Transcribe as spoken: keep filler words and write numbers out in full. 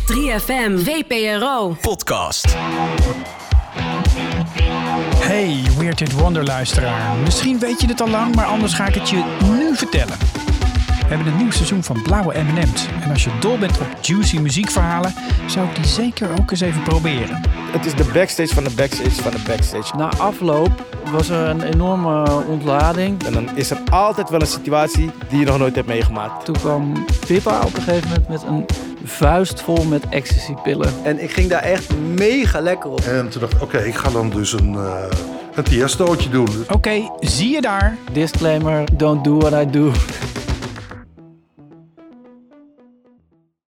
drie F M, V P R O. Podcast. Hey, Weird It Wonder luisteraar. Misschien weet je het al lang, maar anders ga ik het je nu vertellen. We hebben een nieuw seizoen van Blauwe M en M's. En als je dol bent op juicy muziekverhalen, zou ik die zeker ook eens even proberen. Het is de backstage van de backstage van de backstage. Na afloop was er een enorme ontlading. En dan is er altijd wel een situatie die je nog nooit hebt meegemaakt. Toen kwam Pippa op een gegeven moment met een vuist vol met ecstasypillen. En ik ging daar echt mega lekker op. En toen dacht ik, oké, okay, ik ga dan dus een, uh, een Tiestootje doen. Oké, okay, zie je daar. Disclaimer, don't do what I do.